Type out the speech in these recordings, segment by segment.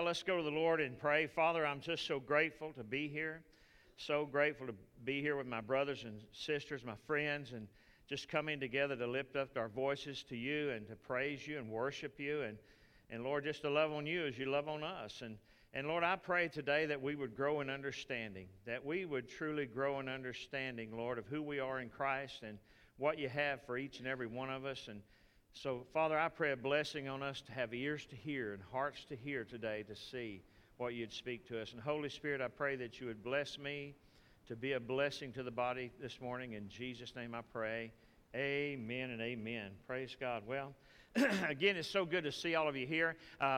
let's go to the Lord and pray. Father, I'm just so grateful to be here. So grateful to be here with my brothers and sisters, my friends, and just coming together to lift up our voices to you and to praise you and worship you. And Lord, just to love on you as you love on us. And Lord, I pray today that we would grow in understanding, that we would truly grow in understanding, Lord, of who we are in Christ and what you have for each and every one of us. And so, Father, I pray a blessing on us to have ears to hear and hearts to hear today to see what you'd speak to us. And Holy Spirit, I pray that you would bless me to be a blessing to the body this morning. In Jesus' name I pray. Amen and amen. Praise God. Well, again, it's so good to see all of you here.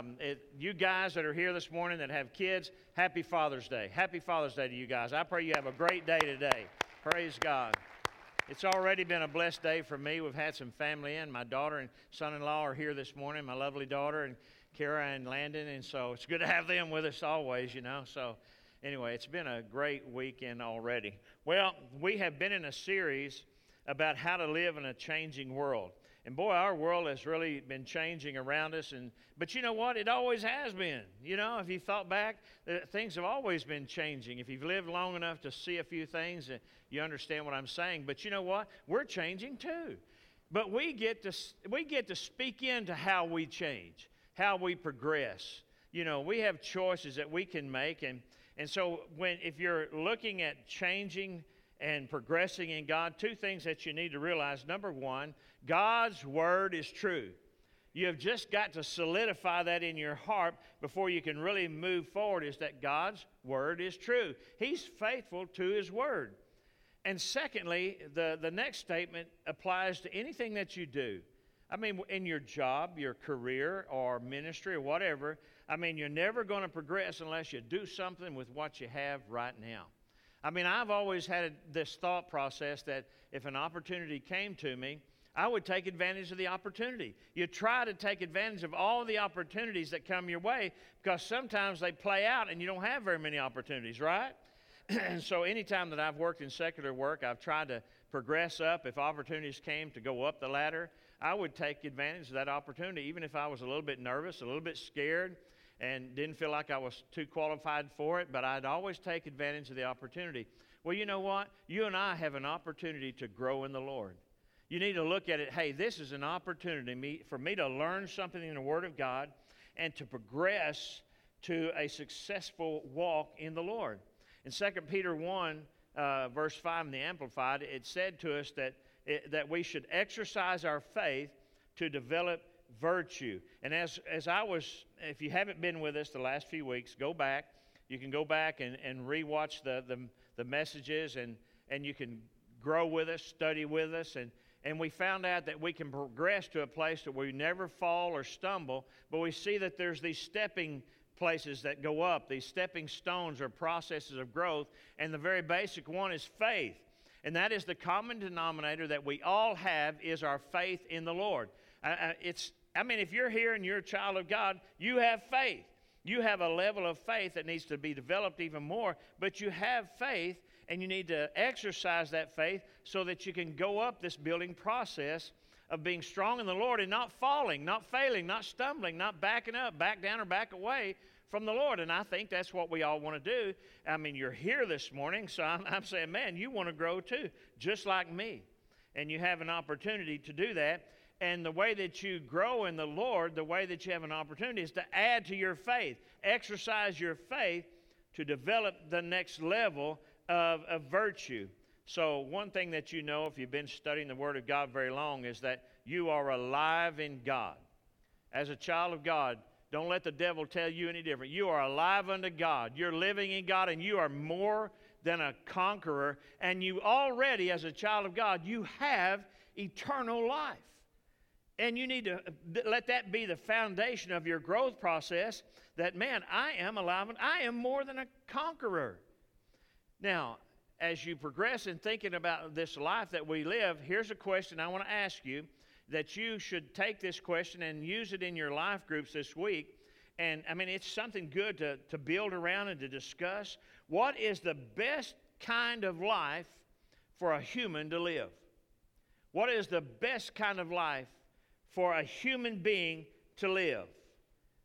You guys that are here this morning that have kids, happy Father's Day. Happy Father's Day to you guys. I pray you have a great day today. Praise God. It's already been a blessed day for me. We've had some family in. My daughter and son-in-law are here this morning, my lovely daughter and Kara and Landon, and so it's good to have them with us always, you know. So anyway, it's been a great weekend already. Well, we have been in a series about how to live in a changing world. And boy, our world has really been changing around us. But you know what? It always has been. You know, if you thought back, things have always been changing. If you've lived long enough to see a few things, you understand what I'm saying. But you know what? We're changing too. But we get to speak into how we change, how we progress. You know, we have choices that we can make. And so if you're looking at changing and progressing in God, two things that you need to realize. Number one, God's Word is true. You have just got to solidify that in your heart before you can really move forward, is that God's Word is true. He's faithful to His Word. And secondly, the next statement applies to anything that you do. I mean, in your job, your career, or ministry, or whatever, I mean, you're never going to progress unless you do something with what you have right now. I mean, I've always had this thought process that if an opportunity came to me, I would take advantage of the opportunity. You try to take advantage of all the opportunities that come your way, because sometimes they play out and you don't have very many opportunities, right? And so anytime that I've worked in secular work, I've tried to progress up. If opportunities came to go up the ladder, I would take advantage of that opportunity, even if I was a little bit nervous, a little bit scared, and didn't feel like I was too qualified for it, but I'd always take advantage of the opportunity. Well, you know what? You and I have an opportunity to grow in the Lord. You need to look at it, hey, this is an opportunity for me to learn something in the Word of God and to progress to a successful walk in the Lord. In 2 Peter 1, verse 5 in the Amplified, it said to us that we should exercise our faith to develop virtue. And as I was, if you haven't been with us the last few weeks, go back. You can go back and rewatch the messages, and you can grow with us, study with us, and we found out that we can progress to a place that we never fall or stumble, but we see that there's these stepping places that go up, these stepping stones or processes of growth, and the very basic one is faith. And that is the common denominator that we all have, is our faith in the Lord. If you're here and you're a child of God, you have faith. You have a level of faith that needs to be developed even more, but you have faith, and you need to exercise that faith so that you can go up this building process of being strong in the Lord and not falling, not failing, not stumbling, not backing up, back down or back away from the Lord. And I think that's what we all want to do. I mean, you're here this morning, so I'm saying, man, you want to grow too, just like me. And you have an opportunity to do that. And the way that you grow in the Lord, the way that you have an opportunity is to add to your faith. Exercise your faith to develop the next level of virtue. So one thing that you know if you've been studying the Word of God very long is that you are alive in God. As a child of God, don't let the devil tell you any different. You are alive unto God. You're living in God, and you are more than a conqueror. And you already, as a child of God, you have eternal life. And you need to let that be the foundation of your growth process, that, man, I am alive and I am more than a conqueror. Now, as you progress in thinking about this life that we live, here's a question I want to ask you, that you should take this question and use it in your life groups this week. And, I mean, it's something good to build around and to discuss. What is the best kind of life for a human to live? What is the best kind of life for a human being to live?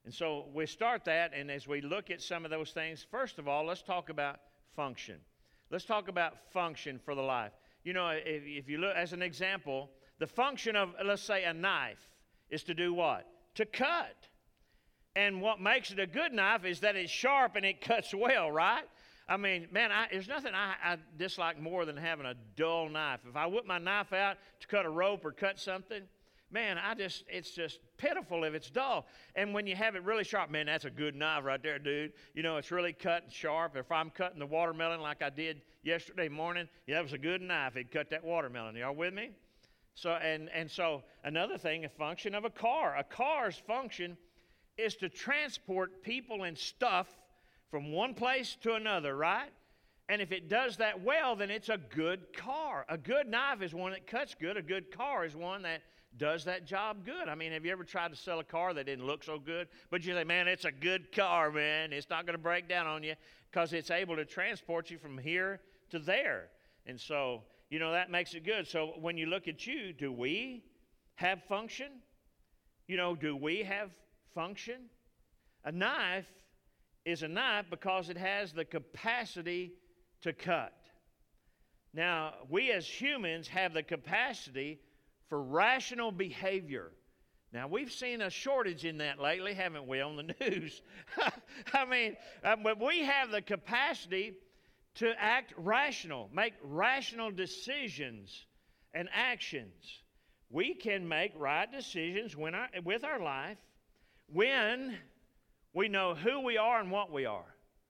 And so we start that, and as we look at some of those things, first of all, let's talk about function. Let's talk about function for the life. You know, if you look, as an example, the function of, let's say, a knife is to do what? To cut. And what makes it a good knife is that it's sharp and it cuts well, right? I mean, man, there's nothing I dislike more than having a dull knife. If I whip my knife out to cut a rope or cut something, man, it's just pitiful if it's dull. And when you have it really sharp, man, that's a good knife right there, dude. You know, it's really cut and sharp. If I'm cutting the watermelon like I did yesterday morning, yeah, that was a good knife. It cut that watermelon. Y'all with me? So, and so another thing, a function of a car. A car's function is to transport people and stuff from one place to another, right? And if it does that well, then it's a good car. A good knife is one that cuts good. A good car is one that does that job good. I mean, have you ever tried to sell a car that didn't look so good? But you say, man, it's a good car, man. It's not going to break down on you because it's able to transport you from here to there. And so, you know, that makes it good. So when you look at you, do we have function? You know, do we have function? A knife is a knife because it has the capacity to cut. Now, we as humans have the capacity for rational behavior. Now, we've seen a shortage in that lately, haven't we, on the news? I mean, but we have the capacity to act rational, make rational decisions and actions. We can make right decisions with our life when we know who we are and what we are.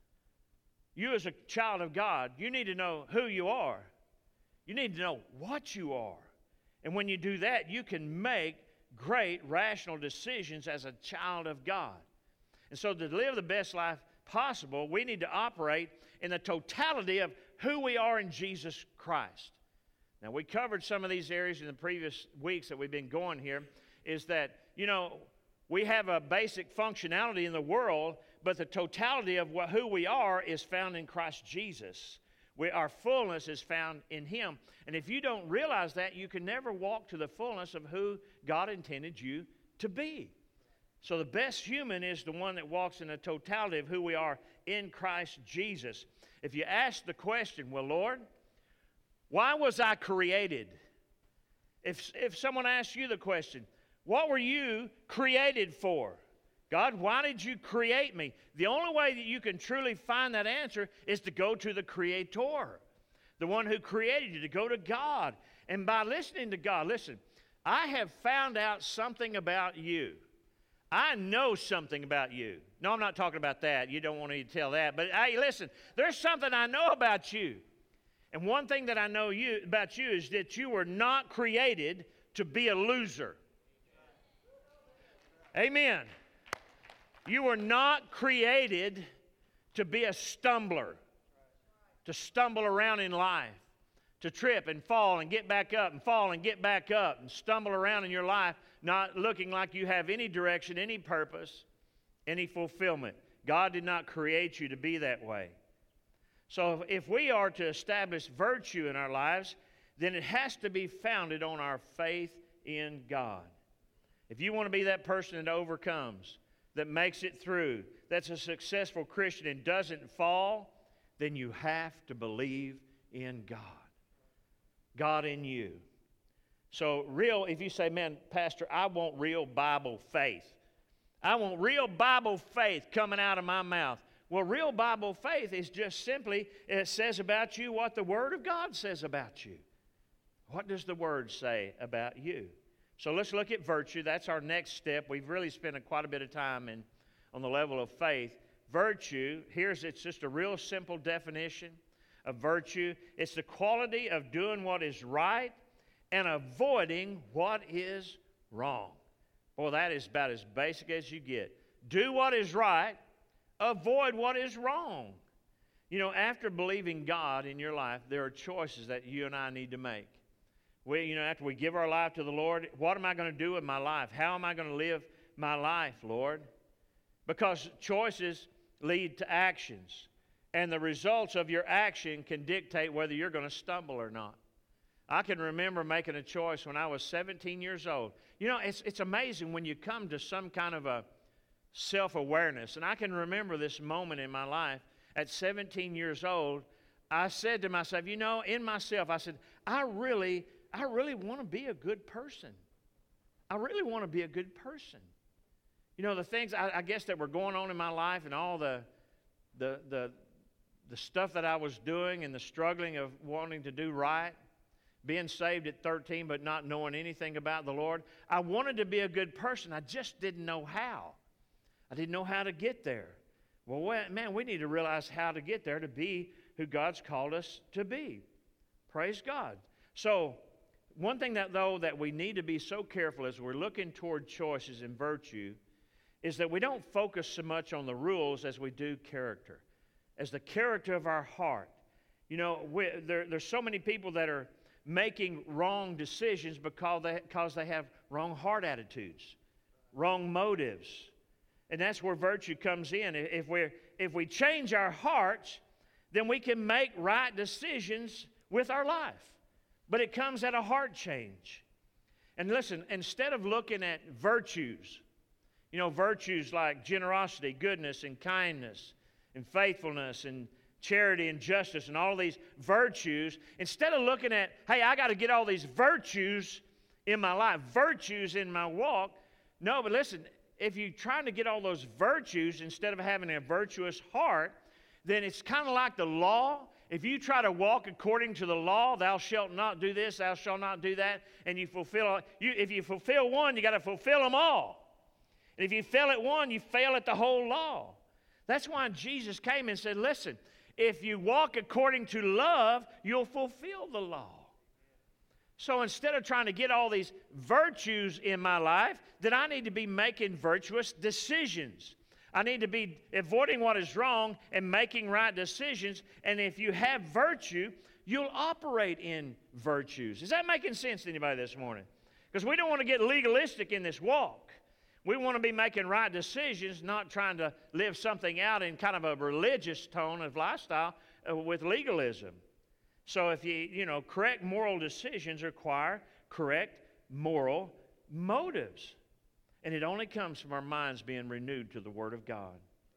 You as a child of God, you need to know who you are. You need to know what you are. And when you do that, you can make great rational decisions as a child of God. And so to live the best life possible, we need to operate in the totality of who we are in Jesus Christ. Now, we covered some of these areas in the previous weeks that we've been going here, is that, you know, we have a basic functionality in the world, but the totality of who we are is found in Christ Jesus. Our fullness is found in Him. And if you don't realize that, you can never walk to the fullness of who God intended you to be. So the best human is the one that walks in the totality of who we are in Christ Jesus. If you ask the question, well, Lord, why was I created? If someone asks you the question, what were you created for? God, why did you create me? The only way that you can truly find that answer is to go to the Creator, the one who created you, to go to God. And by listening to God, listen, I have found out something about you. I know something about you. No, I'm not talking about that. You don't want me to tell that. But hey, listen, there's something I know about you. And one thing that I know about you is that you were not created to be a loser. Amen. You were not created to be a stumbler, to stumble around in life, to trip and fall and get back up and fall and get back up and stumble around in your life, not looking like you have any direction, any purpose, any fulfillment. God did not create you to be that way. So if we are to establish virtue in our lives, then it has to be founded on our faith in God. If you want to be that person that overcomes, that makes it through, that's a successful Christian and doesn't fall, then you have to believe in God. God in you. So if you say, man, Pastor, I want real Bible faith. I want real Bible faith coming out of my mouth. Well, real Bible faith is just simply, it says about you what the Word of God says about you. What does the Word say about you? So let's look at virtue. That's our next step. We've really spent quite a bit of time on the level of faith. Virtue, it's just a real simple definition of virtue. It's the quality of doing what is right and avoiding what is wrong. Boy, that is about as basic as you get. Do what is right, avoid what is wrong. You know, after believing God in your life, there are choices that you and I need to make. After we give our life to the Lord, what am I going to do with my life? How am I going to live my life, Lord? Because choices lead to actions. And the results of your action can dictate whether you're going to stumble or not. I can remember making a choice when I was 17 years old. You know, it's amazing when you come to some kind of a self-awareness. And I can remember this moment in my life. At 17 years old, I said to myself, in myself, I said, I really want to be a good person. I really want to be a good person. The things I guess that were going on in my life and all the stuff that I was doing and the struggling of wanting to do right, being saved at 13 but not knowing anything about the Lord. I wanted to be a good person. I just didn't know how. I didn't know how to get there. Well, man, we need to realize how to get there to be who God's called us to be. Praise God. So, one thing that we need to be so careful as we're looking toward choices and virtue is that we don't focus so much on the rules as we do character, as the character of our heart. There's so many people that are making wrong decisions because they have wrong heart attitudes, wrong motives. And that's where virtue comes in. If we change our hearts, then we can make right decisions with our life. But it comes at a heart change. And listen, instead of looking at virtues, virtues like generosity, goodness, and kindness, and faithfulness, and charity, and justice, and all these virtues, instead of looking at, hey, I got to get all these virtues in my life, virtues in my walk. No, but listen, if you're trying to get all those virtues instead of having a virtuous heart, then it's kind of like the law. If you try to walk according to the law, thou shalt not do this, thou shalt not do that, and if you fulfill one, you got to fulfill them all. And if you fail at one, you fail at the whole law. That's why Jesus came and said, listen, if you walk according to love, you'll fulfill the law. So instead of trying to get all these virtues in my life, then I need to be making virtuous decisions. I need to be avoiding what is wrong and making right decisions. And if you have virtue, you'll operate in virtues. Is that making sense to anybody this morning? Because we don't want to get legalistic in this walk. We want to be making right decisions, not trying to live something out in kind of a religious tone of lifestyle with legalism. So if correct moral decisions require correct moral motives. And it only comes from our minds being renewed to the Word of God.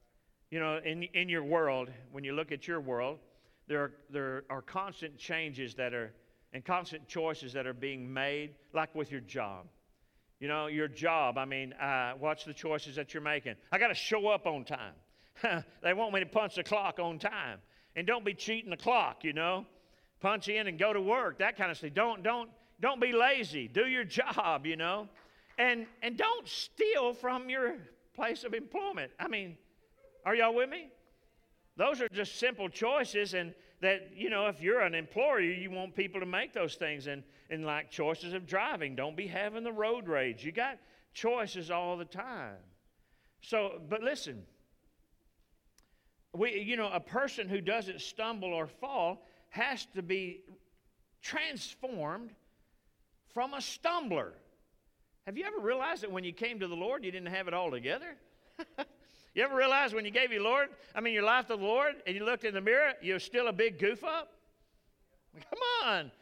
In your world, when you look at your world, there are constant changes and constant choices that are being made, like with your job. Your job, what's the choices that you're making? I got to show up on time. They want me to punch the clock on time. And don't be cheating the clock, Punch in and go to work, that kind of stuff. Don't be lazy. Do your job, And don't steal from your place of employment. Are y'all with me? Those are just simple choices, and that, if you're an employer, you want people to make those things. And like choices of driving, don't be having the road rage. You got choices all the time. So, but listen, a person who doesn't stumble or fall has to be transformed from a stumbler. Have you ever realized that when you came to the Lord, you didn't have it all together? You ever realize when you gave your life to the Lord, and you looked in the mirror, you're still a big goof up? Come on.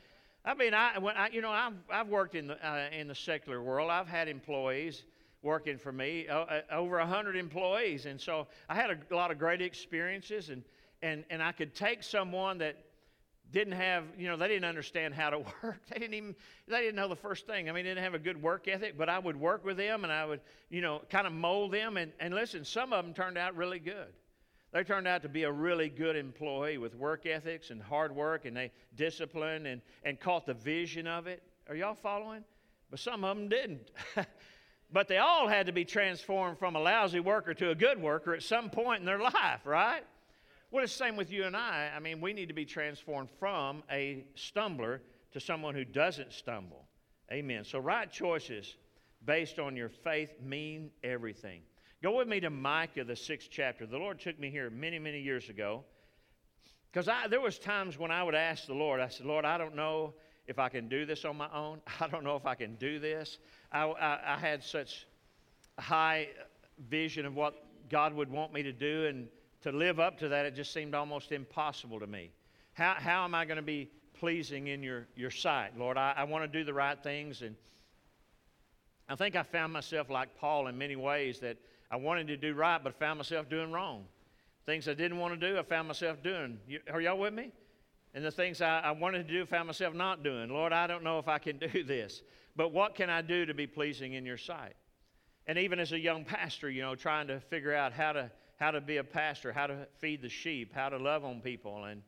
I've worked in the secular world. I've had employees working for me, over 100 employees, and so I had a lot of great experiences, and I could take someone that didn't have, they didn't understand how to work. They didn't know the first thing. They didn't have a good work ethic, but I would work with them and I would, kind of mold them. And listen, some of them turned out really good. They turned out to be a really good employee with work ethics and hard work, and they disciplined and caught the vision of it. Are y'all following? But some of them didn't. But they all had to be transformed from a lousy worker to a good worker at some point in their life, right? Well, it's the same with you and I. We need to be transformed from a stumbler to someone who doesn't stumble. Amen. So right choices based on your faith mean everything. Go with me to Micah, the 6th chapter. The Lord took me here many, many years ago. Because there was times when I would ask the Lord, I said, Lord, I don't know if I can do this on my own. I don't know if I can do this. I had such a high vision of what God would want me to do, and to live up to that, it just seemed almost impossible to me. How am I going to be pleasing in your sight, Lord? I want to do the right things, and I think I found myself like Paul in many ways, that I wanted to do right, but I found myself doing wrong. Things I didn't want to do, I found myself doing. Are y'all with me? And the things I wanted to do, I found myself not doing. Lord, I don't know if I can do this. But what can I do to be pleasing in your sight? And even as a young pastor, trying to figure out how to be a pastor, how to feed the sheep, how to love on people. And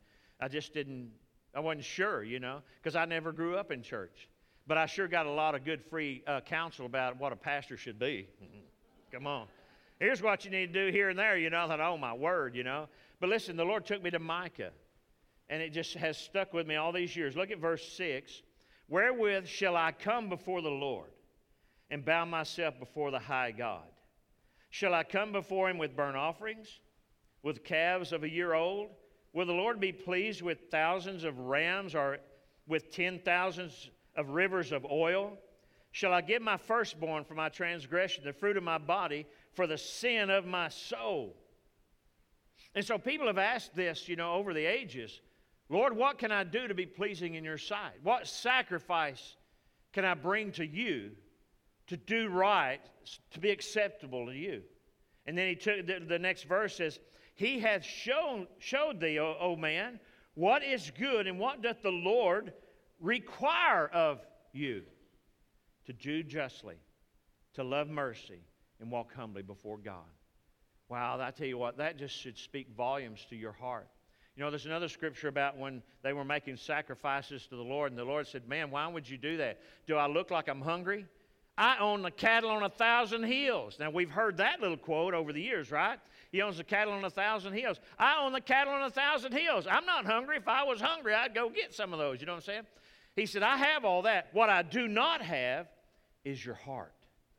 I wasn't sure, because I never grew up in church. But I sure got a lot of good free counsel about what a pastor should be. Come on. Here's what you need to do here and there, I thought, oh, my word, But listen, the Lord took me to Micah, and it just has stuck with me all these years. Look at verse 6. Wherewith shall I come before the Lord and bow myself before the high God? Shall I come before him with burnt offerings, with calves of a year old? Will the Lord be pleased with thousands of rams, or with 10,000s of rivers of oil? Shall I give my firstborn for my transgression, the fruit of my body for the sin of my soul? And so people have asked this, over the ages. Lord, what can I do to be pleasing in your sight? What sacrifice can I bring to you to do right, to be acceptable to you? And then he took the next verse says, He hath showed thee, O man, what is good, and what doth the Lord require of you? To do justly, to love mercy, and walk humbly before God. Wow, I tell you what, that just should speak volumes to your heart. There's another scripture about when they were making sacrifices to the Lord, and the Lord said, man, why would you do that? Do I look like I'm hungry? I own the cattle on 1,000 hills. Now, we've heard that little quote over the years, right? He owns the cattle on 1,000 hills. I own the cattle on 1,000 hills. I'm not hungry. If I was hungry, I'd go get some of those. You know what I'm saying? He said, I have all that. What I do not have is your heart.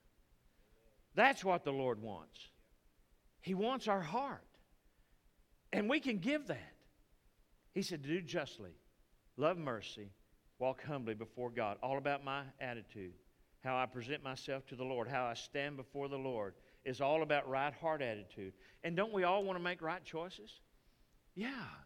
That's what the Lord wants. He wants our heart. And we can give that. He said, do justly, love mercy, walk humbly before God. All about my attitude, how I present myself to the Lord, how I stand before the Lord is all about right heart attitude. And don't we all want to make right choices? Yeah.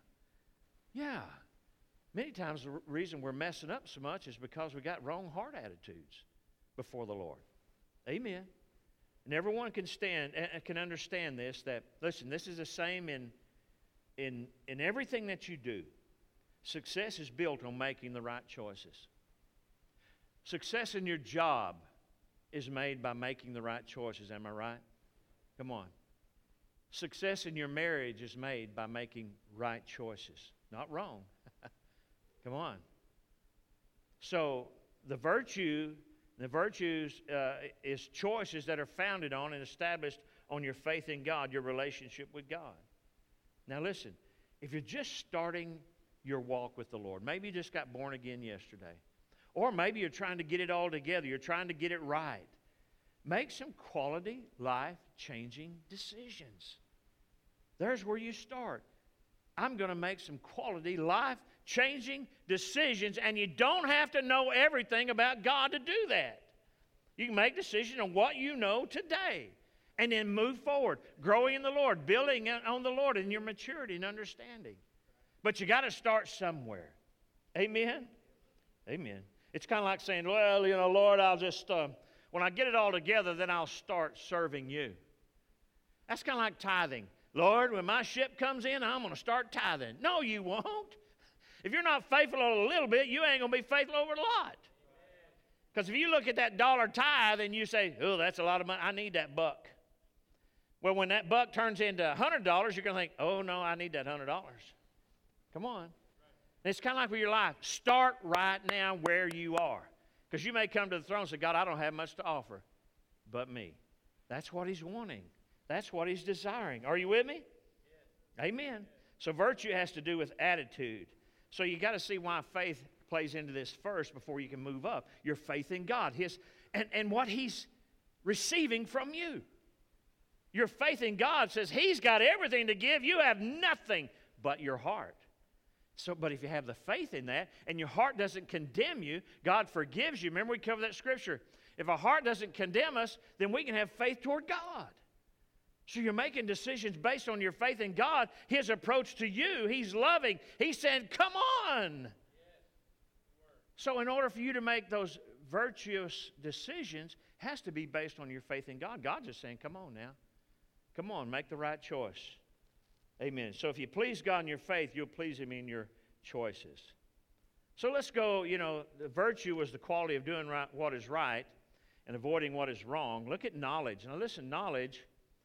Many times the reason we're messing up so much is because we got wrong heart attitudes before the Lord. Amen. And everyone can understand this, that, listen, this is the same in everything that you do. Success is built on making the right choices. Success in your job is made by making the right choices. Am I right? Come on. Success in your marriage is made by making right choices. Not wrong. Come on. So the virtues is choices that are founded on and established on your faith in God, your relationship with God. Now listen, if you're just starting your walk with the Lord, maybe you just got born again yesterday, or maybe you're trying to get it all together, you're trying to get it right, make some quality, life-changing decisions. There's where you start. I'm going to make some quality, life-changing decisions, and you don't have to know everything about God to do that. You can make decisions on what you know today, and then move forward, growing in the Lord, building on the Lord in your maturity and understanding. But you got to start somewhere. Amen? Amen. It's kind of like saying, well, Lord, I'll just, when I get it all together, then I'll start serving you. That's kind of like tithing. Lord, when my ship comes in, I'm going to start tithing. No, you won't. If you're not faithful over a little bit, you ain't going to be faithful over a lot. Because if you look at that dollar tithe and you say, oh, that's a lot of money, I need that buck. Well, when that buck turns into $100, you're going to think, oh, no, I need that $100. Come on. It's kind of like with your life. Start right now where you are. Because you may come to the throne and say, God, I don't have much to offer but me. That's what He's wanting. That's what He's desiring. Are you with me? Yes. Amen. So virtue has to do with attitude. So you got to see why faith plays into this first before you can move up. Your faith in God. And what He's receiving from you. Your faith in God says He's got everything to give. You have nothing but your heart. But if you have the faith in that and your heart doesn't condemn you, God forgives you. Remember we covered that scripture. If our heart doesn't condemn us, then we can have faith toward God. So you're making decisions based on your faith in God, His approach to you. He's loving. He's saying, come on. So in order for you to make those virtuous decisions, it has to be based on your faith in God. God's just saying, come on now. Come on, make the right choice. Amen. So if you please God in your faith, you'll please Him in your choices. So let's go, the virtue was the quality of doing what is right and avoiding what is wrong. Look at knowledge. Now listen, knowledge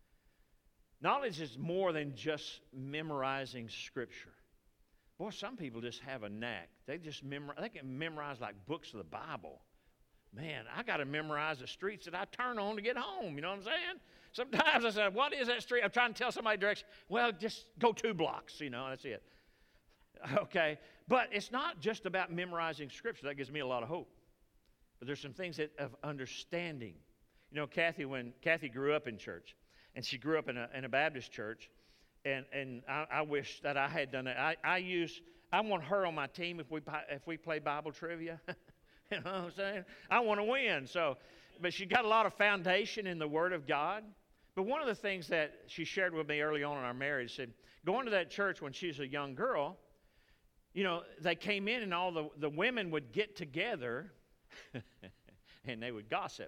is more than just memorizing Scripture. Boy, some people just have a knack. They can memorize like books of the Bible. Man, I got to memorize the streets that I turn on to get home. You know what I'm saying? Sometimes I say, what is that street? I'm trying to tell somebody direction. Well, just go 2 blocks, that's it. Okay, but it's not just about memorizing Scripture. That gives me a lot of hope. But there's some things of understanding. When Kathy grew up in church, and she grew up in a Baptist church, and I wish that I had done that. I want her on my team if we play Bible trivia. You know what I'm saying? I want to win. But she got a lot of foundation in the Word of God. But one of the things that she shared with me early on in our marriage, said, going to that church when she was a young girl, they came in and all the women would get together and they would gossip.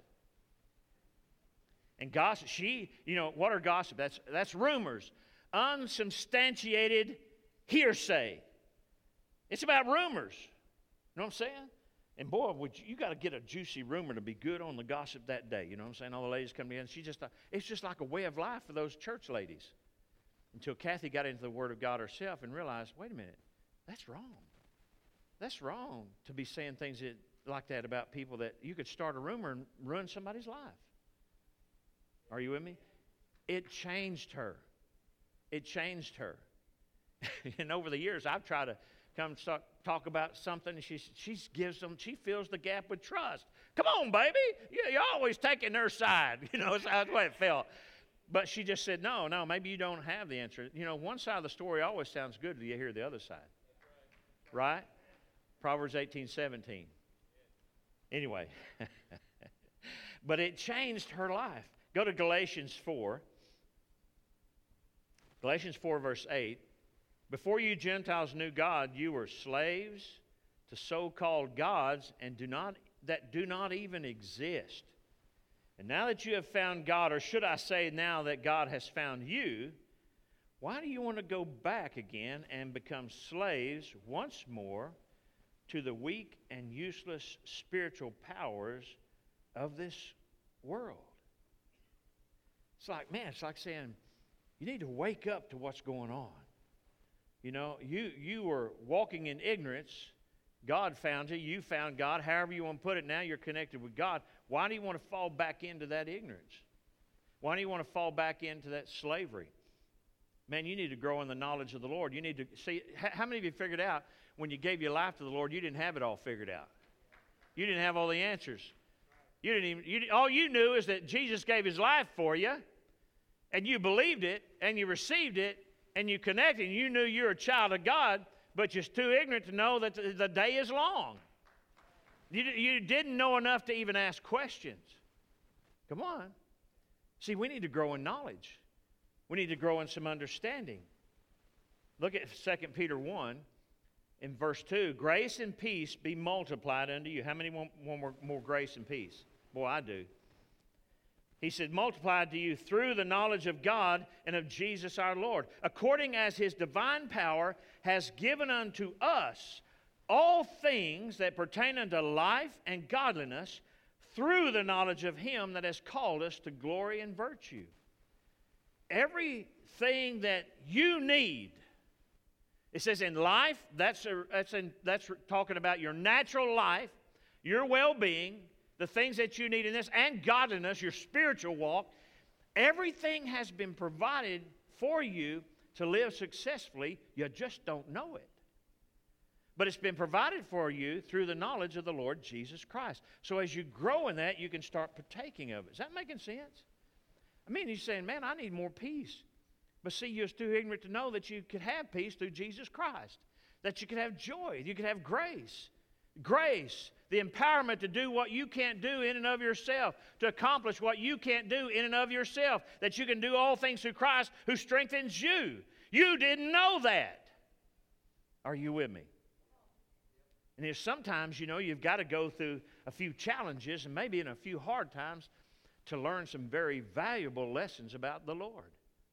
And gossip, what are gossip? That's rumors. Unsubstantiated hearsay. It's about rumors. You know what I'm saying? And boy, you got to get a juicy rumor to be good on the gossip that day. You know what I'm saying? All the ladies come in. She just thought, it's just like a way of life for those church ladies. Until Kathy got into the Word of God herself and realized, wait a minute, that's wrong. That's wrong to be saying things like that about people, that you could start a rumor and ruin somebody's life. Are you with me? It changed her. It changed her. And over the years, I've tried to come talk about something, and she fills the gap with trust. Come on, baby. You're always taking their side. That's the way it felt. But she just said, no, maybe you don't have the answer. One side of the story always sounds good till you hear the other side. Right? Proverbs 18:17. Anyway. But it changed her life. Go to Galatians 4. Galatians 4, verse 8. Before you Gentiles knew God, you were slaves to so-called gods that do not even exist. And now that you have found God, or should I say now that God has found you, why do you want to go back again and become slaves once more to the weak and useless spiritual powers of this world? It's like saying, you need to wake up to what's going on. You were walking in ignorance. God found you. You found God. However you want to put it, now you're connected with God. Why do you want to fall back into that ignorance? Why do you want to fall back into that slavery? Man, you need to grow in the knowledge of the Lord. You need to see, how many of you figured out when you gave your life to the Lord, you didn't have it all figured out? You didn't have all the answers. All you knew is that Jesus gave His life for you, and you believed it, and you received it, and you connected, and you knew you're a child of God, but you're too ignorant to know that the day is long. You didn't know enough to even ask questions. Come on. See, we need to grow in knowledge. We need to grow in some understanding. Look at 2 Peter 1 in verse 2. Grace and peace be multiplied unto you. How many want more grace and peace? Boy, I do. He said, multiplied to you through the knowledge of God and of Jesus our Lord, according as His divine power has given unto us all things that pertain unto life and godliness, through the knowledge of Him that has called us to glory and virtue. Everything that you need, it says in life, that's talking about your natural life, your well-being, the things that you need in this, and godliness, your spiritual walk. Everything has been provided for you to live successfully. You just don't know it. But it's been provided for you through the knowledge of the Lord Jesus Christ. So as you grow in that, you can start partaking of it. Is that making sense? I mean, he's saying, man, I need more peace. But see, you're too ignorant to know that you could have peace through Jesus Christ. That you could have joy. You could have grace. Grace, the empowerment to do what you can't do in and of yourself. To accomplish what you can't do in and of yourself. That you can do all things through Christ who strengthens you. You didn't know that. Are you with me? And there's sometimes, you've got to go through a few challenges and maybe in a few hard times to learn some very valuable lessons about the Lord.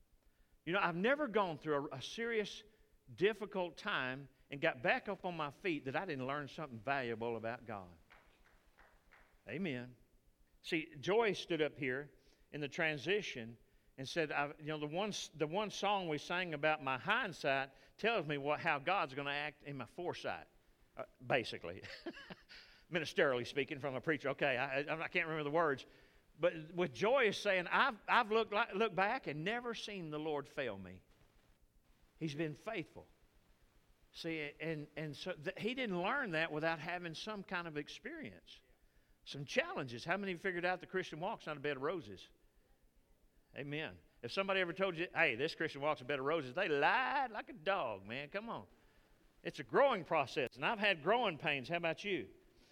You know, I've never gone through a serious, difficult time and got back up on my feet that I didn't learn something valuable about God. Amen. See, Joy stood up here in the transition and said, the one song we sang about my hindsight tells me how God's going to act in my foresight, basically. Ministerially speaking from a preacher. Okay, I can't remember the words. But with Joy is saying, I've looked back and never seen the Lord fail me. He's been faithful. See, and so he didn't learn that without having some kind of experience. Some challenges. How many figured out the Christian walk's not a bed of roses? Amen. If somebody ever told you, hey, this Christian walk's a bed of roses, they lied like a dog, man. Come on. It's a growing process, and I've had growing pains. How about you?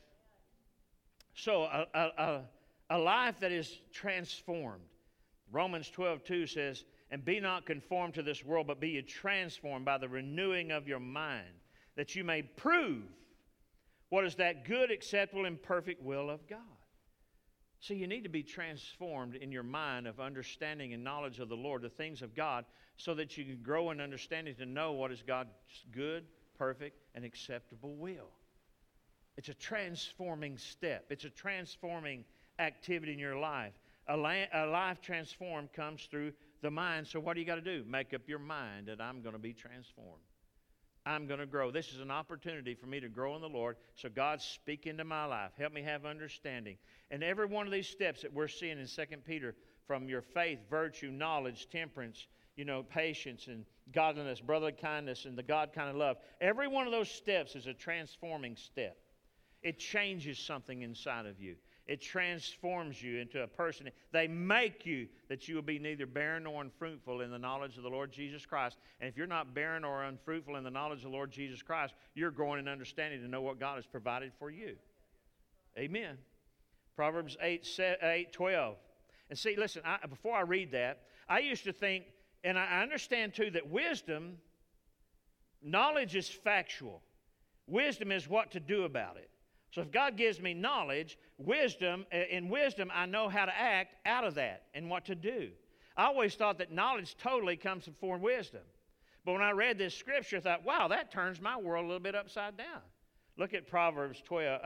So a life that is transformed. Romans 12:2 says, and be not conformed to this world, but be ye transformed by the renewing of your mind, that you may prove what is that good, acceptable, and perfect will of God. So you need to be transformed in your mind of understanding and knowledge of the Lord, the things of God, so that you can grow in understanding to know what is God's good, perfect, and acceptable will. It's a transforming step. It's a transforming activity in your life. A life transformed comes through the mind. So what do you got to do? Make up your mind that I'm going to be transformed. I'm going to grow. This is an opportunity for me to grow in the Lord. So God, speak into my life. Help me have understanding. And every one of these steps that we're seeing in 2 Peter, from your faith, virtue, knowledge, temperance, patience and godliness, brotherly kindness, and the God kind of love. Every one of those steps is a transforming step. It changes something inside of you. It transforms you into a person. They make you that you will be neither barren nor unfruitful in the knowledge of the Lord Jesus Christ. And if you're not barren or unfruitful in the knowledge of the Lord Jesus Christ, you're growing in understanding to know what God has provided for you. Amen. Proverbs 8:12. And see, listen, before I read that, I used to think, and I understand too, that wisdom, knowledge is factual. Wisdom is what to do about it. So if God gives me knowledge, in wisdom I know how to act out of that and what to do. I always thought that knowledge totally comes before wisdom. But when I read this scripture, I thought, wow, that turns my world a little bit upside down. Look at Proverbs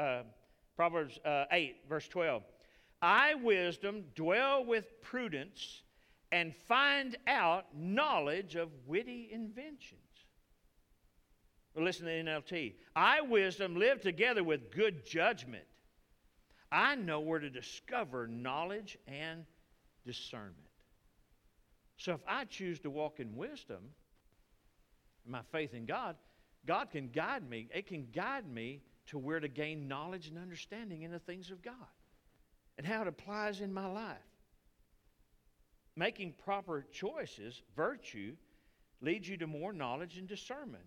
8, verse 12. I, wisdom, dwell with prudence and find out knowledge of witty inventions. Well, listen to the NLT. I, wisdom, live together with good judgment. I know where to discover knowledge and discernment. So if I choose to walk in wisdom, my faith in God, God can guide me. It can guide me to where to gain knowledge and understanding in the things of God and how it applies in my life. Making proper choices, virtue, leads you to more knowledge and discernment.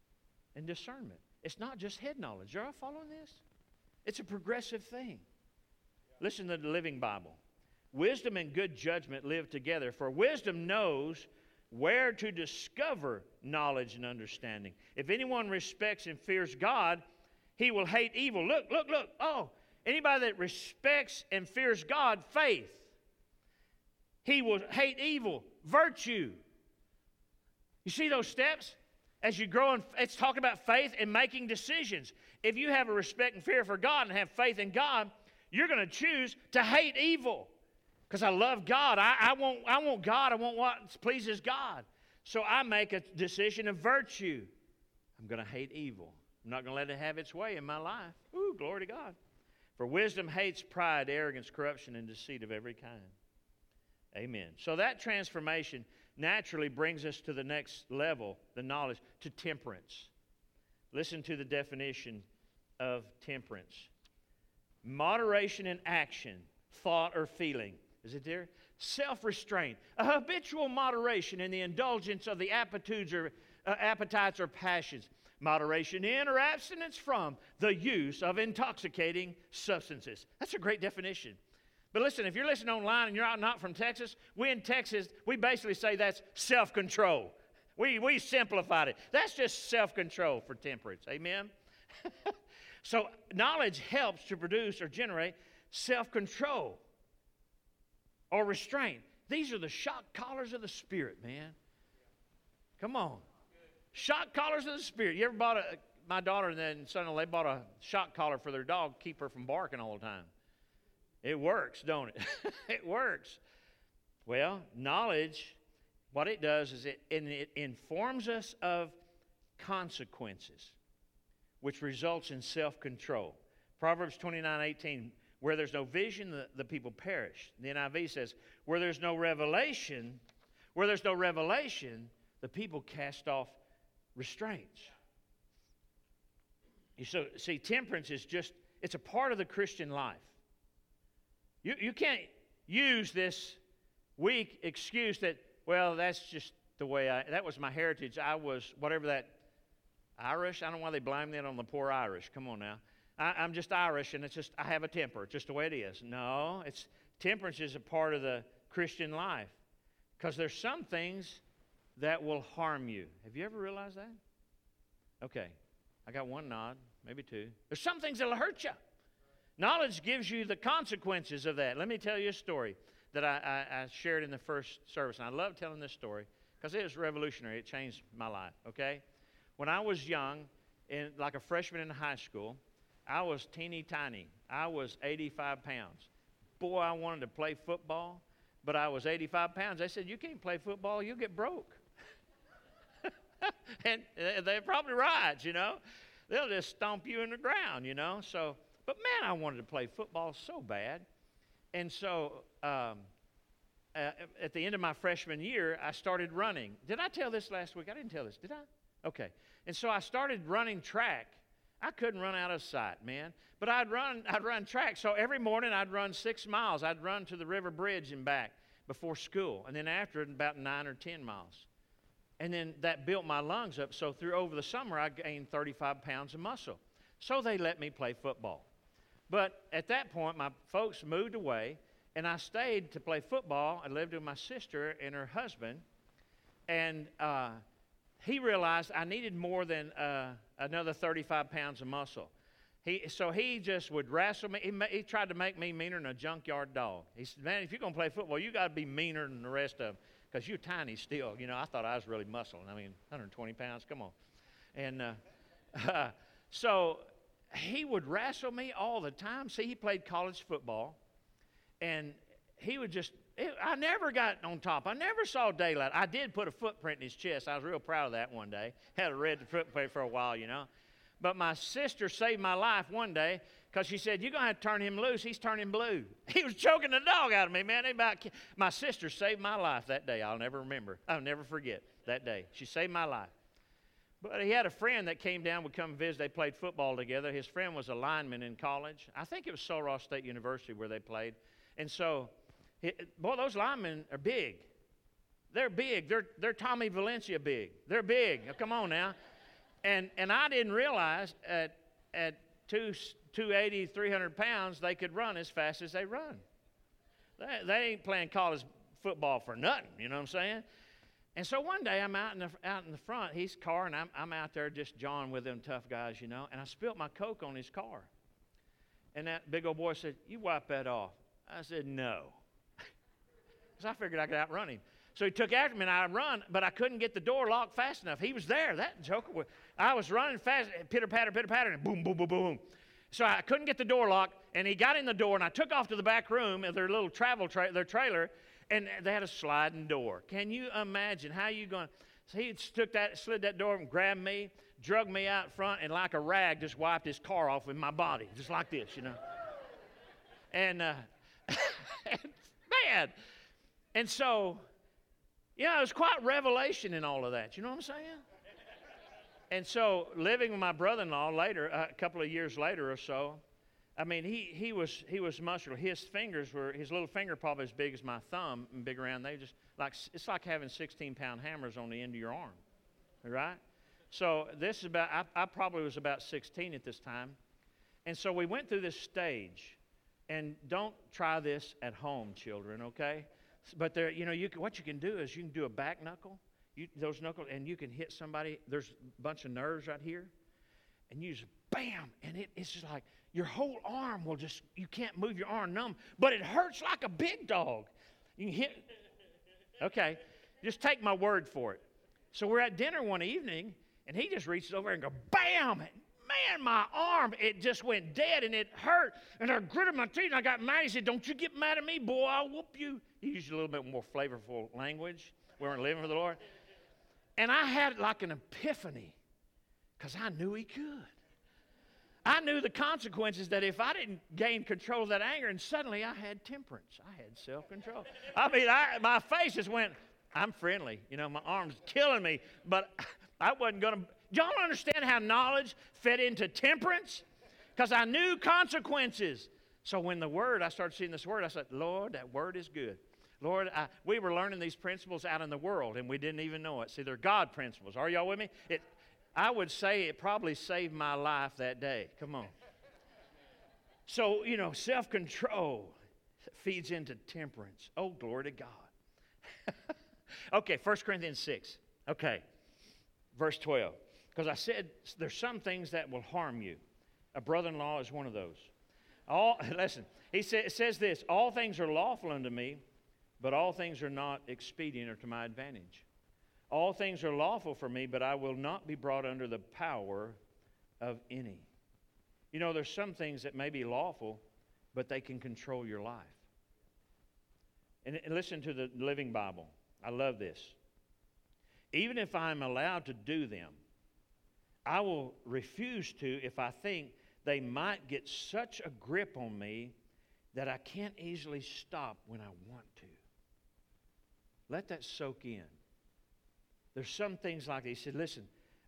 It's not just head knowledge. Are you following this? It's a progressive thing. Listen to the Living Bible. Wisdom and good judgment live together, for wisdom knows where to discover knowledge and understanding. If anyone respects and fears God, he will hate evil. Look. Oh, anybody that respects and fears God, faith. He will hate evil, virtue. You see those steps? As you grow, it's talking about faith and making decisions. If you have a respect and fear for God and have faith in God, you're going to choose to hate evil. Because I love God. I want God. I want what pleases God. So I make a decision of virtue. I'm going to hate evil. I'm not going to let it have its way in my life. Ooh, glory to God. For wisdom hates pride, arrogance, corruption, and deceit of every kind. Amen. So that transformation naturally brings us to the next level, the knowledge, to temperance. Listen to the definition of temperance. Moderation in action, thought, or feeling. Is it there? Self-restraint. A habitual moderation in the indulgence of the appetites or passions. Moderation in or abstinence from the use of intoxicating substances. That's a great definition. But listen, if you're listening online and you're not from Texas, we in Texas, we basically say that's self-control. We simplified it. That's just self-control for temperance. Amen? So knowledge helps to produce or generate self-control or restraint. These are the shock collars of the Spirit, man. Come on. Shock collars of the Spirit. You ever bought my daughter and then son-in-law, they bought a shock collar for their dog, keep her from barking all the time. It works, don't it? It works. Well, knowledge, what it does is it informs us of consequences, which results in self-control. Proverbs 29:18, where there's no vision, the people perish. The NIV says, where there's no revelation, the people cast off restraints. So, see, temperance is it's a part of the Christian life. You can't use this weak excuse that, well, that's just the way that was my heritage. I was, whatever that, Irish. I don't know why they blame that on the poor Irish. Come on now. I'm just Irish, and it's just, I have a temper. It's just the way it is. No, temperance is a part of the Christian life. Because there's some things that will harm you. Have you ever realized that? Okay. I got one nod, maybe two. There's some things that will hurt you. Knowledge gives you the consequences of that. Let me tell you a story that I shared in the first service. And I love telling this story because it was revolutionary. It changed my life, okay? When I was young, like a freshman in high school, I was teeny tiny. I was 85 pounds. Boy, I wanted to play football, but I was 85 pounds. They said, you can't play football, you'll get broke. And they're probably right, you know. They'll just stomp you in the ground, you know. So, but man, I wanted to play football so bad. And so at the end of my freshman year, I started running. Did I tell this last week? I didn't tell this, did I? Okay. And so I started running track. I couldn't run out of sight, man. But I'd run track. So every morning I'd run 6 miles. I'd run to the river bridge and back before school. And then after it, about 9 or 10 miles. And then that built my lungs up. So over the summer, I gained 35 pounds of muscle. So they let me play football. But at that point, my folks moved away, and I stayed to play football. I lived with my sister and her husband. And he realized I needed more than another 35 pounds of muscle. So he just would wrestle me. He tried to make me meaner than a junkyard dog. He said, man, if you're going to play football, you got to be meaner than the rest of them. Because you're tiny still. You know, I thought I was really muscling. I mean, 120 pounds, come on. And so he would wrestle me all the time. See, he played college football. And he would I never got on top. I never saw daylight. I did put a footprint in his chest. I was real proud of that one day. Had a red footprint for a while, you know. But my sister saved my life one day because she said, you're going to have to turn him loose. He's turning blue. He was choking the dog out of me, man. My sister saved my life that day. I'll never forget that day. She saved my life. But he had a friend that came down, would come visit. They played football together. His friend was a lineman in college. I think it was Sul Ross State University where they played. And so, boy, those linemen are big. They're big. They're Tommy Valencia big. They're big. Now, come on now. And I didn't realize at 280, 300 pounds, they could run as fast as they run. They ain't playing college football for nothing, you know what I'm saying? And so one day I'm out in the front, his car, and I'm out there just jawing with them tough guys, you know, and I spilt my Coke on his car. And that big old boy said, you wipe that off. I said, no. Because I figured I could outrun him. So he took after me, and I run, but I couldn't get the door locked fast enough. He was there. That joker was. I was running fast, pitter-patter, and boom, boom, boom, boom. So I couldn't get the door locked, and he got in the door, and I took off to the back room of their little their trailer, and they had a sliding door. Can you imagine how you going? So he slid that door and grabbed me, drug me out front, and like a rag, just wiped his car off with my body, just like this, you know. And man, and so. Yeah, it was quite revelation in all of that. You know what I'm saying? And so living with my brother-in-law later, a couple of years later or so, I mean, he was muscular. His little finger probably as big as my thumb and big around. It's like having 16-pound hammers on the end of your arm, right? So this is I probably was about 16 at this time. And so we went through this stage. And don't try this at home, children, okay? But there, you know, what you can do is you can do a back knuckle, those knuckles, and you can hit somebody. There's a bunch of nerves right here, and you just bam, and it's just like your whole arm will you can't move your arm numb, but it hurts like a big dog. You can hit. Okay, just take my word for it. So we're at dinner one evening, and he just reaches over and goes, bam! Man, my arm, it just went dead, and it hurt. And I gritted my teeth, and I got mad. He said, don't you get mad at me, boy. I'll whoop you. He used a little bit more flavorful language. We weren't living for the Lord. And I had like an epiphany because I knew he could. I knew the consequences that if I didn't gain control of that anger, and suddenly I had temperance. I had self-control. I mean, my face just went, I'm friendly. You know, my arm's killing me, but I wasn't going to. Y'all understand how knowledge fed into temperance? Because I knew consequences. So when I started seeing this word, I said, Lord, that word is good. Lord, we were learning these principles out in the world, and we didn't even know it. See, they're God principles. Are y'all with me? I would say it probably saved my life that day. Come on. So, you know, self-control feeds into temperance. Oh, glory to God. Okay, 1 Corinthians 6. Okay, verse 12. Because I said there's some things that will harm you. A brother-in-law is one of those. Listen, it says this, all things are lawful unto me, but all things are not expedient or to my advantage. All things are lawful for me, but I will not be brought under the power of any. You know, there's some things that may be lawful, but they can control your life. And listen to the Living Bible. I love this. Even if I'm allowed to do them, I will refuse to if I think they might get such a grip on me that I can't easily stop when I want to. Let that soak in. There's some things like that. He said, listen,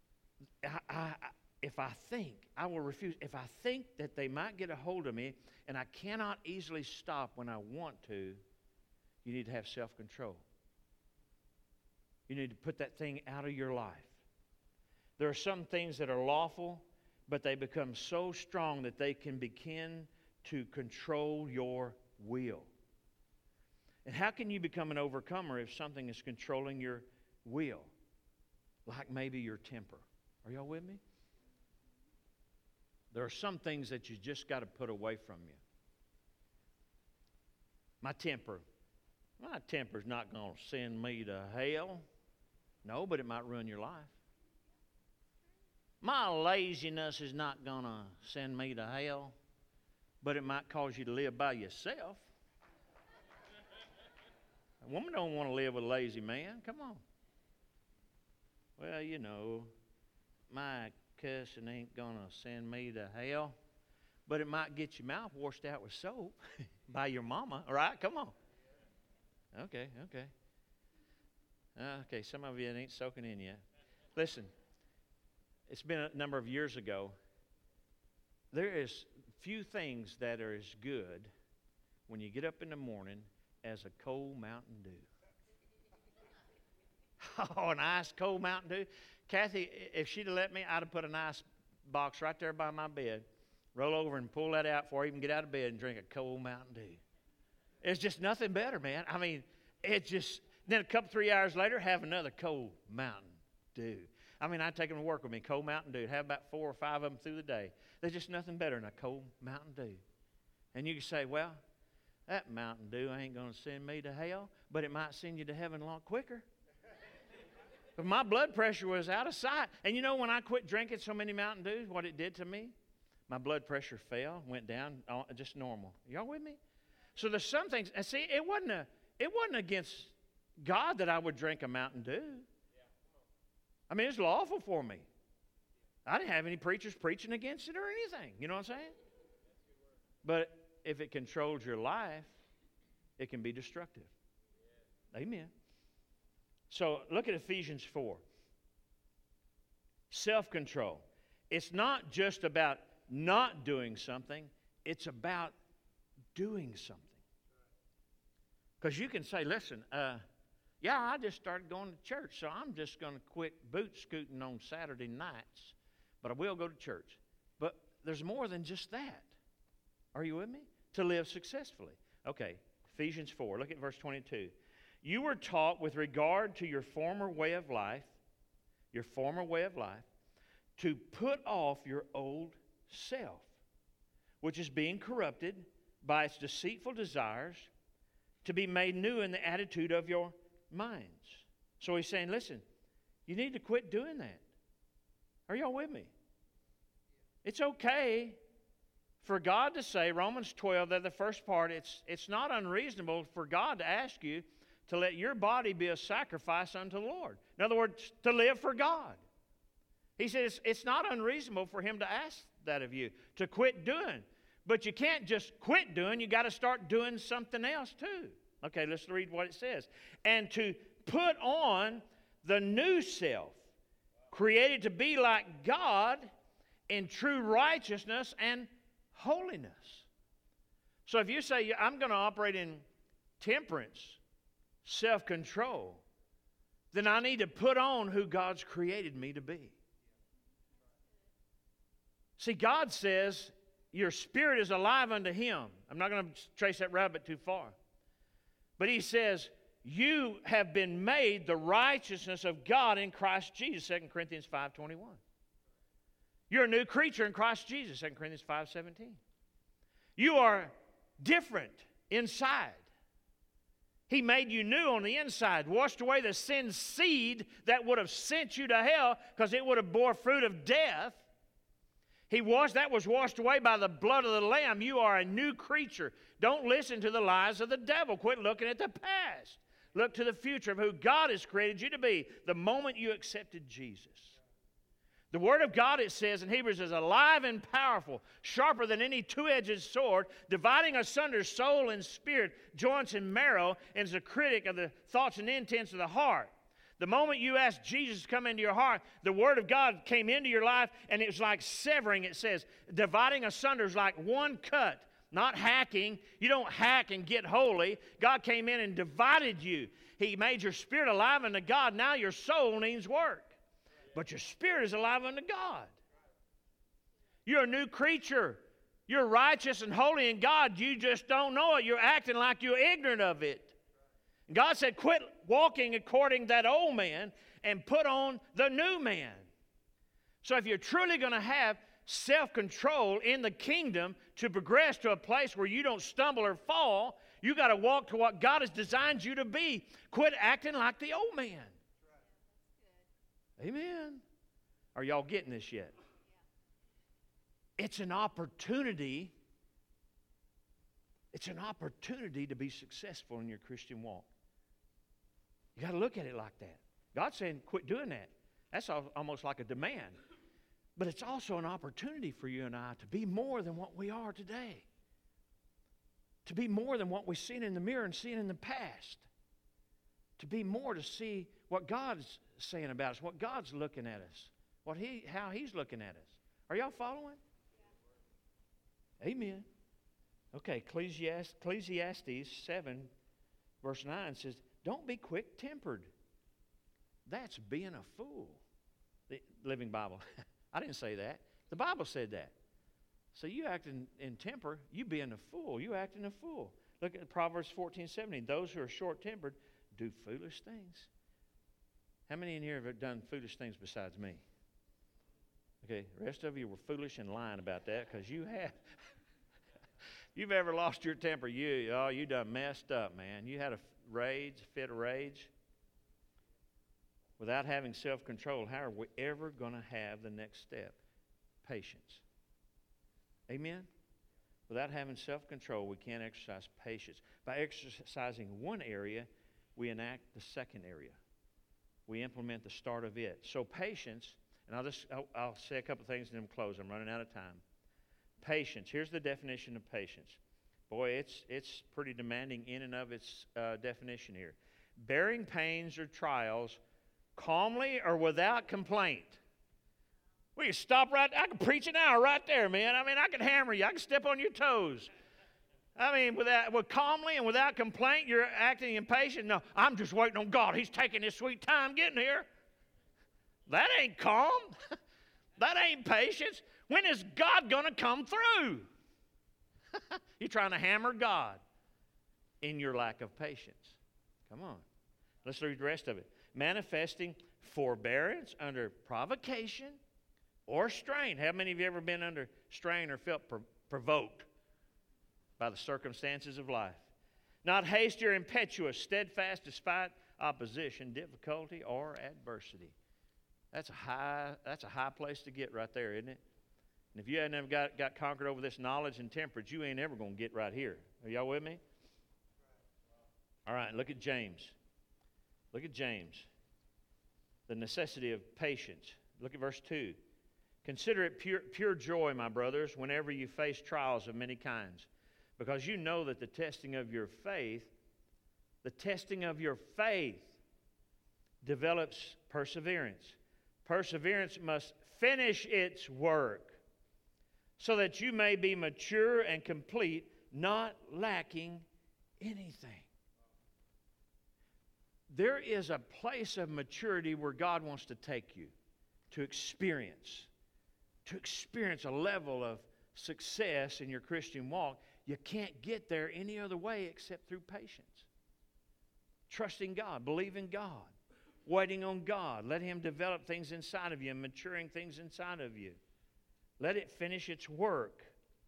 if I think, I will refuse. If I think that they might get a hold of me and I cannot easily stop when I want to, you need to have self-control. You need to put that thing out of your life. There are some things that are lawful, but they become so strong that they can begin to control your will. And how can you become an overcomer if something is controlling your will? Like maybe your temper. Are y'all with me? There are some things that you just got to put away from you. My temper's not going to send me to hell. No, but it might ruin your life. My laziness is not going to send me to hell, but it might cause you to live by yourself. A woman don't want to live with a lazy man. Come on. Well, you know, my cussing ain't going to send me to hell, but it might get your mouth washed out with soap by your mama. All right? Come on. Okay. Okay, some of you ain't soaking in yet. Listen, it's been a number of years ago. There is few things that are as good when you get up in the morning as a cold Mountain Dew. Oh, an ice cold Mountain Dew. Kathy, if she'd have let me, I'd have put an ice box right there by my bed, roll over and pull that out before I even get out of bed and drink a cold Mountain Dew. It's just nothing better, man. I mean, then a couple, 3 hours later, have another cold Mountain Dew. I mean, I'd take them to work with me, cold Mountain Dew. Have about 4 or 5 of them through the day. There's just nothing better than a cold Mountain Dew. And you can say, well, that Mountain Dew ain't going to send me to hell, but it might send you to heaven a lot quicker. But my blood pressure was out of sight. And you know, when I quit drinking so many Mountain Dews, what it did to me? My blood pressure fell, went down, just normal. Y'all with me? So there's some things, and see, it wasn't against God that I would drink a Mountain Dew. I mean, it's lawful for me. I didn't have any preachers preaching against it or anything. You know what I'm saying? But if it controls your life, it can be destructive. Amen. So look at Ephesians 4. Self-control. It's not just about not doing something. It's about doing something. Because you can say, listen, I just started going to church, so I'm just going to quit boot scooting on Saturday nights, but I will go to church. But there's more than just that. Are you with me? To live successfully. Okay, Ephesians 4. Look at verse 22. You were taught with regard to your former way of life, to put off your old self, which is being corrupted by its deceitful desires, to be made new in the attitude of your minds. So he's saying, listen, You need to quit doing that. Are y'all with me? It's okay for God to say, Romans 12, that the first part, it's not unreasonable for God to ask you to let your body be a sacrifice unto the Lord. In other words, to live for God. He says it's not unreasonable for Him to ask that of you, to quit doing. But you can't just quit doing, you got to start doing something else too. Okay, let's read what it says. And to put on the new self, created to be like God in true righteousness and holiness. So if you say, I'm going to operate in temperance, self-control, then I need to put on who God's created me to be. See, God says your spirit is alive unto Him. I'm not going to trace that rabbit too far. But He says, you have been made the righteousness of God in Christ Jesus, 2 Corinthians 5:21. You're a new creature in Christ Jesus, 2 Corinthians 5:17. You are different inside. He made you new on the inside, washed away the sin seed that would have sent you to hell because it would have bore fruit of death. That was washed away by the blood of the Lamb. You are a new creature. Don't listen to the lies of the devil. Quit looking at the past. Look to the future of who God has created you to be the moment you accepted Jesus. The Word of God, it says in Hebrews, is alive and powerful, sharper than any two-edged sword, dividing asunder soul and spirit, joints and marrow, and is a critic of the thoughts and intents of the heart. The moment you asked Jesus to come into your heart, the Word of God came into your life, and it was like severing, it says. Dividing asunder is like one cut, not hacking. You don't hack and get holy. God came in and divided you. He made your spirit alive unto God. Now your soul needs work. But your spirit is alive unto God. You're a new creature. You're righteous and holy in God. You just don't know it. You're acting like you're ignorant of it. And God said, quit walking according to that old man and put on the new man. So if you're truly going to have self-control in the kingdom to progress to a place where you don't stumble or fall, you got to walk to what God has designed you to be. Quit acting like the old man. Amen. Are y'all getting this yet? It's an opportunity. It's an opportunity to be successful in your Christian walk. You got to look at it like that. God's saying, quit doing that. That's almost like a demand. But it's also an opportunity for you and I to be more than what we are today. To be more than what we've seen in the mirror and seen in the past. To be more, to see what God's saying about us, what God's looking at us, how He's looking at us. Are y'all following? Yeah. Amen. Okay, Ecclesiastes 7, verse 9 says, don't be quick-tempered. That's being a fool. The Living Bible. I didn't say that. The Bible said that. So you acting in temper, you being a fool. You acting a fool. Look at Proverbs 14:17. Those who are short-tempered do foolish things. How many in here have done foolish things besides me? Okay, the rest of you were foolish and lying about that because you have. You've ever lost your temper, you done messed up, man. You had a fit of rage. Without having self-control, how are we ever going to have the next step? Patience. Amen? Without having self-control, we can't exercise patience. By exercising one area, we enact the second area. We implement the start of it. So patience, and I'll say a couple things and then close. I'm running out of time. Patience. Here's the definition of patience. Boy, it's pretty demanding in and of its definition here. Bearing pains or trials calmly or without complaint. We can stop right. I can preach an hour right there, man. I mean, I can hammer you. I can step on your toes. I mean, with calmly and without complaint, you're acting impatient. No, I'm just waiting on God. He's taking his sweet time getting here. That ain't calm. That ain't patience. When is God going to come through? You're trying to hammer God in your lack of patience. Come on. Let's read the rest of it. Manifesting forbearance under provocation or strain. How many of you ever been under strain or felt provoked by the circumstances of life? Not hasty or impetuous, steadfast despite opposition, difficulty, or adversity. That's a high place to get right there, isn't it? And if you hadn't ever got conquered over this knowledge and temperance, you ain't ever going to get right here. Are y'all with me? All right, look at James. Look at James. The necessity of patience. Look at verse 2. Consider it pure joy, my brothers, whenever you face trials of many kinds, because you know that the testing of your faith develops perseverance. Perseverance must finish its work, so that you may be mature and complete, not lacking anything. There is a place of maturity where God wants to take you to experience a level of success in your Christian walk. You can't get there any other way except through patience. Trusting God, believing God, waiting on God. Let Him develop things inside of you and maturing things inside of you. Let it finish its work.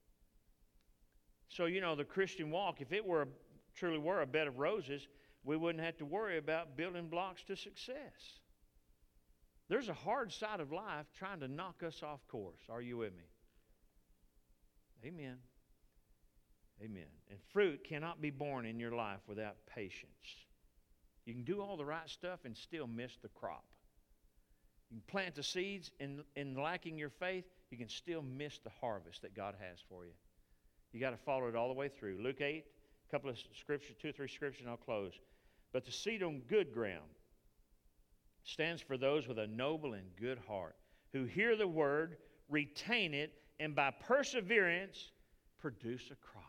So, the Christian walk, if it truly were a bed of roses, we wouldn't have to worry about building blocks to success. There's a hard side of life trying to knock us off course. Are you with me? Amen. Amen. And fruit cannot be born in your life without patience. You can do all the right stuff and still miss the crop. You can plant the seeds and lacking your faith, you can still miss the harvest that God has for you. You got to follow it all the way through. Luke 8, a couple of scriptures, 2 or 3 scriptures, and I'll close. But the seed on good ground stands for those with a noble and good heart, who hear the word, retain it, and by perseverance produce a crop.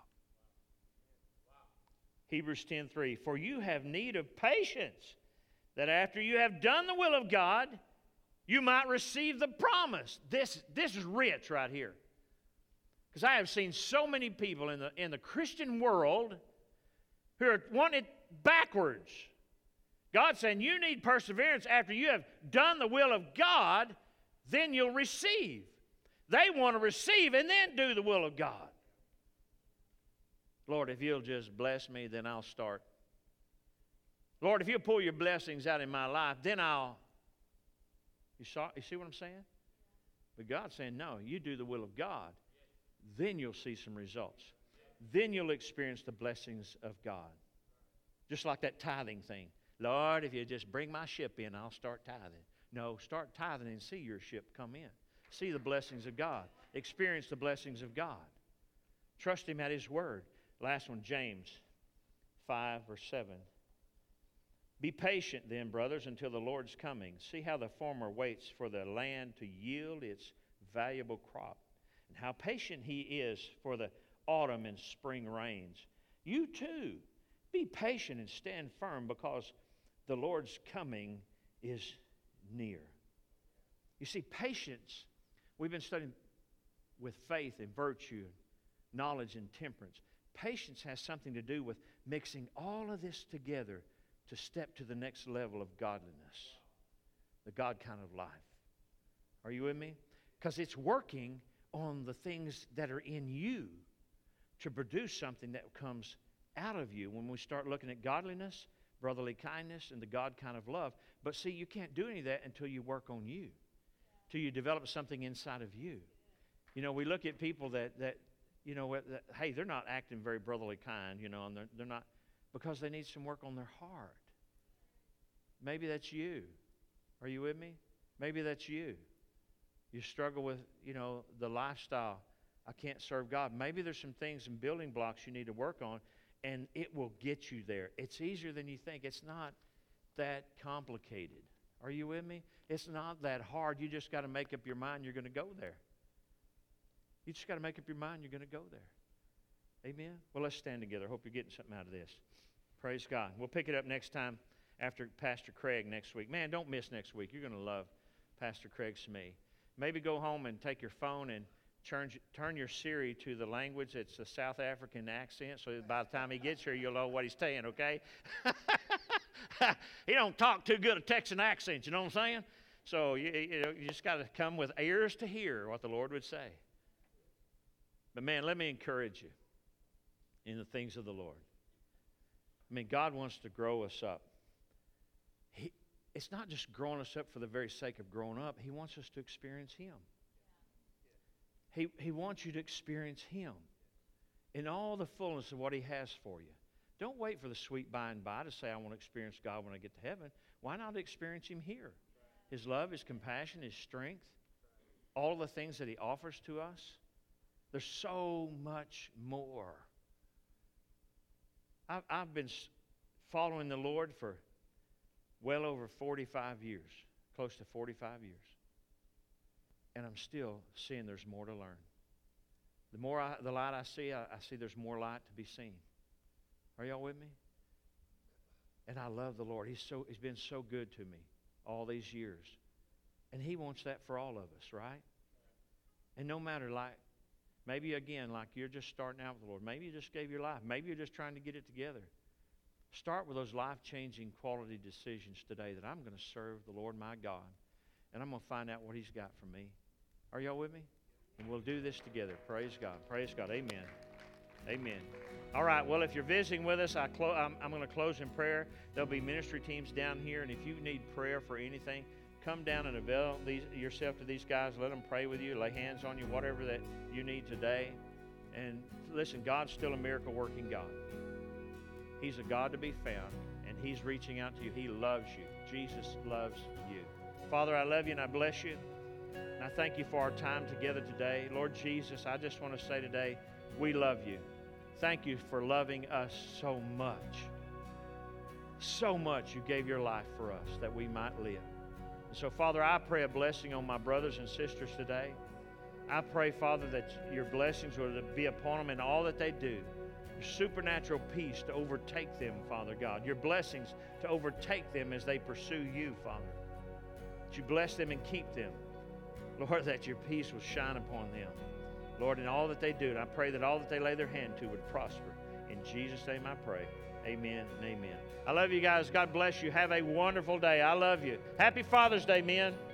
Hebrews 10:3, for you have need of patience, that after you have done the will of God, you might receive the promise. This is rich right here. Because I have seen so many people in the Christian world who are wanting it backwards. God's saying you need perseverance after you have done the will of God, then you'll receive. They want to receive and then do the will of God. Lord, if you'll just bless me, then I'll start. Lord, if you'll pull your blessings out in my life, then I'll. You see what I'm saying? But God's saying, no, you do the will of God. Then you'll see some results. Then you'll experience the blessings of God. Just like that tithing thing. Lord, if you just bring my ship in, I'll start tithing. No, start tithing and see your ship come in. See the blessings of God. Experience the blessings of God. Trust Him at His word. Last one, James 5, verse 7. Be patient then, brothers, until the Lord's coming. See how the farmer waits for the land to yield its valuable crop, and how patient he is for the autumn and spring rains. You too, be patient and stand firm, because the Lord's coming is near. You see, patience, we've been studying with faith and virtue, knowledge and temperance. Patience has something to do with mixing all of this together to step to the next level of godliness, the God kind of life. Are you with me? Because it's working on the things that are in you to produce something that comes out of you when we start looking at godliness, brotherly kindness, and the God kind of love. But see, you can't do any of that until you work on you, till you develop something inside of you. We look at people that hey, they're not acting very brotherly kind, and they're not, because they need some work on their heart. Maybe that's you. Are you with me? Maybe that's you. You struggle with, the lifestyle. I can't serve God. Maybe there's some things and building blocks you need to work on, and it will get you there. It's easier than you think. It's not that complicated. Are you with me? It's not that hard. You just got to make up your mind you're going to go there. You just got to make up your mind you're going to go there. Amen? Well, let's stand together. I hope you're getting something out of this. Praise God. We'll pick it up next time after Pastor Craig next week. Man, don't miss next week. You're going to love Pastor Craig Smee. Maybe go home and take your phone and turn your Siri to the language. It's a South African accent, so by the time he gets here, you'll know what he's saying, okay? He don't talk too good a Texan accent, you know what I'm saying? So you just got to come with ears to hear what the Lord would say. But man, let me encourage you in the things of the Lord. God wants to grow us up. it's not just growing us up for the very sake of growing up. He wants us to experience Him. He wants you to experience Him in all the fullness of what He has for you. Don't wait for the sweet by and by to say, I want to experience God when I get to heaven. Why not experience Him here? His love, His compassion, His strength, all the things that He offers to us. There's so much more. I've been following the Lord for well over 45 years, close to 45 years. And I'm still seeing there's more to learn. The light I see there's more light to be seen. Are y'all with me? And I love the Lord. He's been so good to me all these years. And He wants that for all of us, right? And no matter, like, maybe again, like you're just starting out with the Lord. Maybe you just gave your life. Maybe you're just trying to get it together. Start with those life-changing quality decisions today that I'm going to serve the Lord my God. And I'm going to find out what He's got for me. Are y'all with me? And we'll do this together. Praise God. Praise God. Amen. Amen. All right. Well, if you're visiting with us, I'm going to close in prayer. There'll be ministry teams down here. And if you need prayer for anything, come down and avail yourself to these guys. Let them pray with you, lay hands on you, whatever that you need today. And listen, God's still a miracle-working God. He's a God to be found, and He's reaching out to you. He loves you. Jesus loves you. Father, I love you and I bless you. And I thank you for our time together today. Lord Jesus, I just want to say today, we love you. Thank you for loving us so much. So much you gave your life for us that we might live. And so, Father, I pray a blessing on my brothers and sisters today. I pray, Father, that your blessings will be upon them in all that they do. Your supernatural peace to overtake them, Father God. Your blessings to overtake them as they pursue you, Father. That you bless them and keep them. Lord, that your peace will shine upon them. Lord, in all that they do, and I pray that all that they lay their hand to would prosper. In Jesus' name I pray. Amen and amen. I love you guys. God bless you. Have a wonderful day. I love you. Happy Father's Day, men.